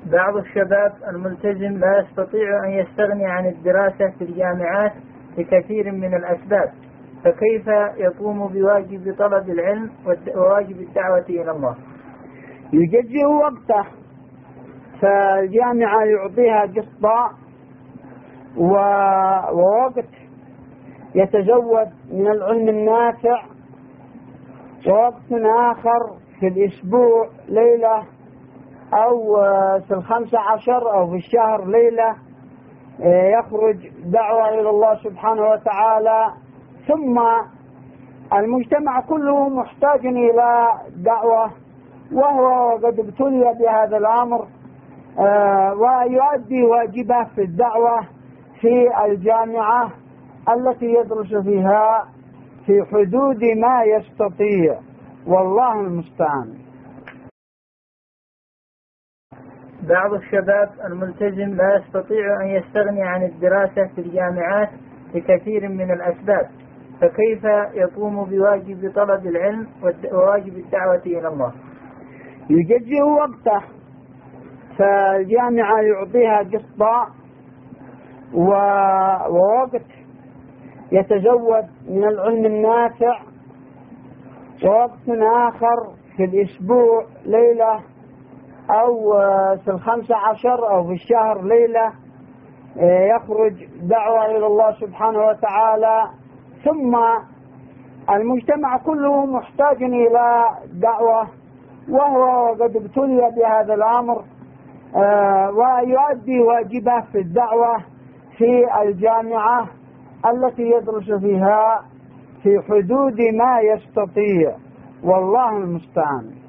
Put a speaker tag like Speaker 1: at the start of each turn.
Speaker 1: بعض الشباب الملتزم لا يستطيع أن يستغني عن الدراسة في الجامعات لكثير من الأسباب، فكيف يقوم بواجب طلب العلم وواجب الدعوة إلى الله؟
Speaker 2: يجزئ وقته، فالجامعة يعطيها قسطا ووقت يتزود من العلم النافع، ووقت آخر في الأسبوع ليلة، أو في 15 أو في الشهر ليلة يخرج دعوة إلى الله سبحانه وتعالى. ثم المجتمع كله محتاج إلى دعوة، وهو قد ابتلي بهذا الأمر، ويؤدي واجبه في الدعوة في الجامعة التي يدرس فيها في حدود ما يستطيع، والله المستعان.
Speaker 1: بعض الشباب الملتزم لا يستطيع أن يستغني عن الدراسة في الجامعات لكثير من الأسباب، فكيف يقوم بواجب طلب العلم وواجب الدعوة إلى الله؟
Speaker 2: يجزئ وقته، فالجامعة يعطيها قسطا ووقت يتزود من العلم النافع، ووقت آخر في الأسبوع ليلة، أو في 15 أو في الشهر ليلة يخرج دعوة إلى الله سبحانه وتعالى. ثم المجتمع كله محتاج إلى دعوة، وهو قد ابتلي بهذا الأمر، ويؤدي واجبه في الدعوة في الجامعة التي يدرس فيها في حدود ما يستطيع، والله المستعان.